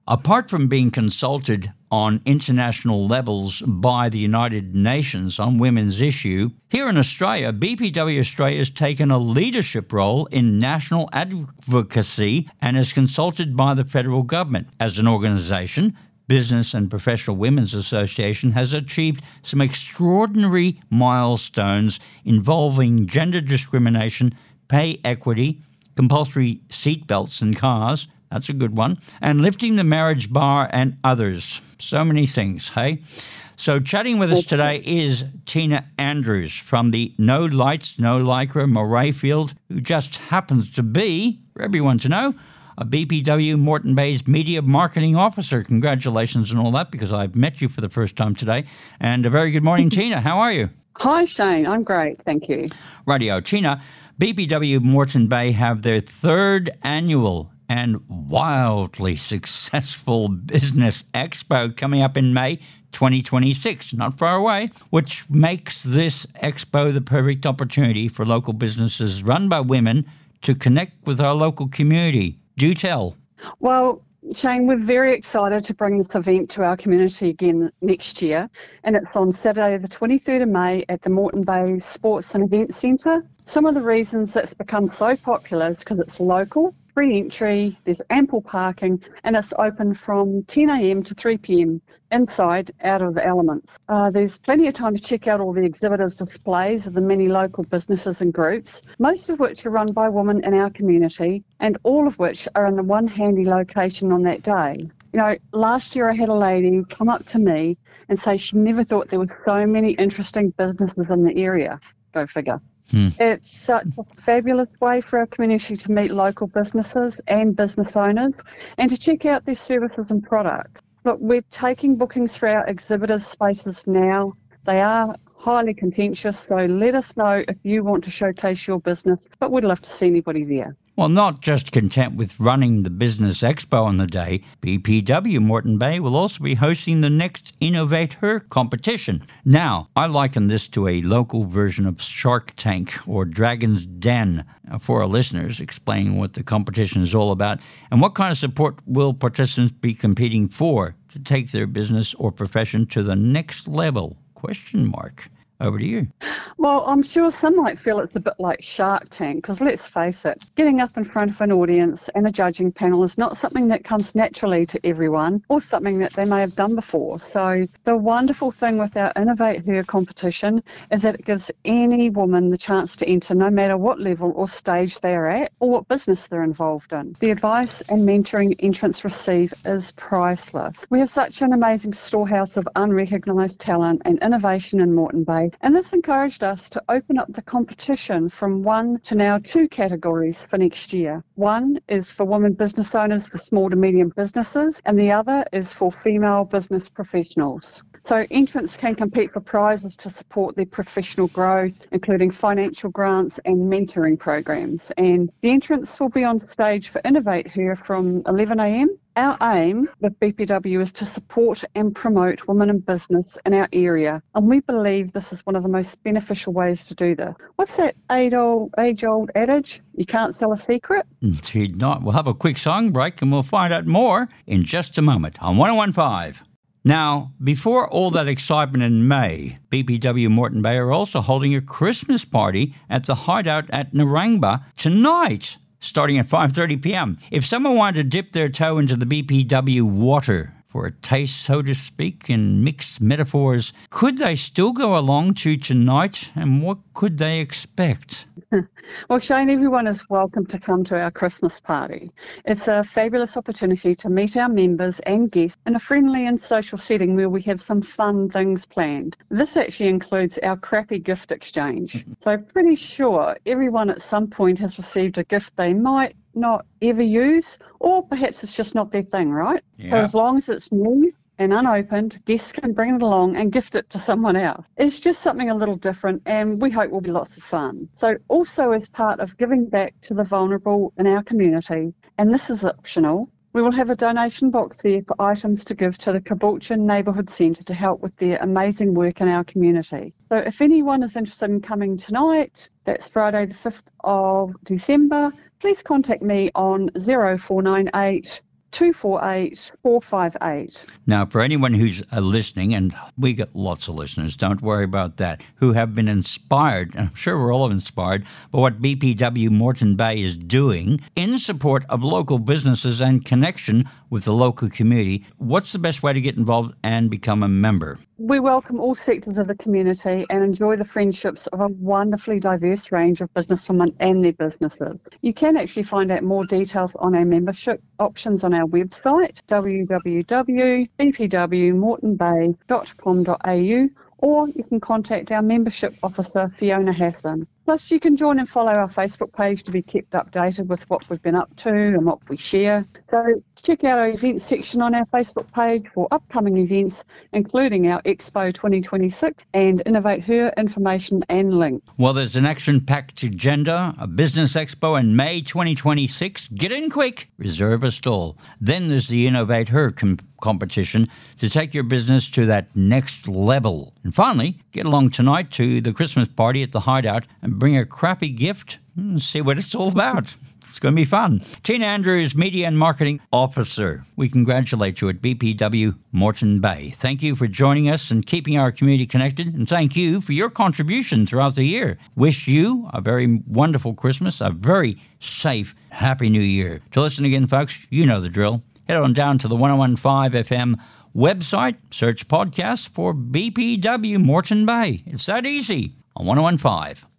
Apart from being consulted on international levels by the United Nations on women's issue, here in Australia, BPW Australia has taken a leadership role in national advocacy and is consulted by the federal government. As an organisation, Business and Professional Women's Association has achieved some extraordinary milestones involving gender discrimination, pay equity, compulsory seatbelts in cars, that's a good one, and lifting the marriage bar and others. So many things, hey? So chatting with us today is Tina Andrews from the No Lights, No Lycra Morayfield, who just happens to be, for everyone to know, a BPW Moreton Bay's Media Marketing Officer. Congratulations and all that, because I've met you for the first time today. And a very good morning, Tina. How are you? Hi, Shane. I'm great. Thank you. Rightio. Tina, BPW Moreton Bay have their third annual and wildly successful Business Expo coming up in May 2026, not far away, which makes this expo the perfect opportunity for local businesses run by women to connect with our local community. Do tell. Well, Shane, we're very excited to bring this event to our community again next year, and it's on Saturday the 23rd of May at the Moreton Bay Sports and Events Centre. Some of the reasons it's become so popular is because it's local, free entry, there's ample parking, and it's open from 10 a.m. to 3 p.m. inside, out of the elements. There's plenty of time to check out all the exhibitors' displays of the many local businesses and groups, most of which are run by women in our community, and all of which are in the one handy location on that day. You know, last year I had a lady come up to me and say she never thought there were so many interesting businesses in the area. Go figure. It's such a fabulous way for our community to meet local businesses and business owners and to check out their services and products. Look, we're taking bookings for our exhibitors' spaces now. They are highly contentious, so let us know if you want to showcase your business, but we'd love to see anybody there. Well, not just content with running the Business Expo on the day, BPW Moreton Bay will also be hosting the next Innovate Her competition. Now, I liken this to a local version of Shark Tank or Dragon's Den for our listeners, explaining what the competition is all about and what kind of support will participants be competing for to take their business or profession to the next level? Question mark. Over to you. Well, I'm sure some might feel it's a bit like Shark Tank, because let's face it, getting up in front of an audience and a judging panel is not something that comes naturally to everyone or something that they may have done before. So the wonderful thing with our Innovate Her competition is that it gives any woman the chance to enter no matter what level or stage they're at or what business they're involved in. The advice and mentoring entrants receive is priceless. We have such an amazing storehouse of unrecognised talent and innovation in Moreton Bay, and this encouraged us to open up the competition from 1 to now 2 categories for next year. One is for women business owners for small to medium businesses, and the other is for female business professionals. So entrants can compete for prizes to support their professional growth, including financial grants and mentoring programs. And the entrants will be on stage for Innovate Her from 11 a.m. Our aim with BPW is to support and promote women in business in our area, and we believe this is one of the most beneficial ways to do this. What's that age-old adage? You can't sell a secret? Indeed not. We'll have a quick song break and we'll find out more in just a moment on 101.5. Now, before all that excitement in May, BPW Moreton Bay are also holding a Christmas party at the Hideout at Narangba tonight, starting at 5:30 p.m. If someone wanted to dip their toe into the BPW water for a taste, so to speak, in mixed metaphors, could they still go along to tonight, and what could they expect? Well, Shane, everyone is welcome to come to our Christmas party. It's a fabulous opportunity to meet our members and guests in a friendly and social setting where we have some fun things planned. This actually includes our crappy gift exchange. So pretty sure everyone at some point has received a gift they might not ever use, or perhaps it's just not their thing, right? Yeah. So as long as it's new and unopened, guests can bring it along and gift it to someone else. It's just something a little different, and we hope will be lots of fun. So also as part of giving back to the vulnerable in our community, and this is optional, we will have a donation box there for items to give to the Caboolture Neighbourhood Centre to help with their amazing work in our community. So if anyone is interested in coming tonight, that's Friday the 5th of December, please contact me on 0498 248 458. Now, for anyone who's listening, and we get lots of listeners, don't worry about that, who have been inspired, and I'm sure we're all inspired, by what BPW Moreton Bay is doing in support of local businesses and connection with the local community, what's the best way to get involved and become a member? We welcome all sectors of the community and enjoy the friendships of a wonderfully diverse range of businesswomen and their businesses. You can actually find out more details on our membership options on our website, www.bpwmoretonbay.com.au, or you can contact our membership officer, Fiona Hassan. Plus, you can join and follow our Facebook page to be kept updated with what we've been up to and what we share. So check out our events section on our Facebook page for upcoming events, including our Expo 2026 and Innovate Her information and link. Well, there's an action-packed agenda, a business expo in May 2026. Get in quick, reserve a stall. Then there's the Innovate Her competition to take your business to that next level. And finally, get along tonight to the Christmas party at the Hideout and bring a crappy gift and see what it's all about. It's going to be fun. Tina Andrews, Media and Marketing Officer. We congratulate you at BPW Moreton Bay. Thank you for joining us and keeping our community connected, and thank you for your contribution throughout the year. Wish you a very wonderful Christmas, a very safe, happy New Year. To listen again, folks, you know the drill. Head on down to the 101.5 FM website, search podcasts for BPW Moreton Bay. It's that easy on 101.5.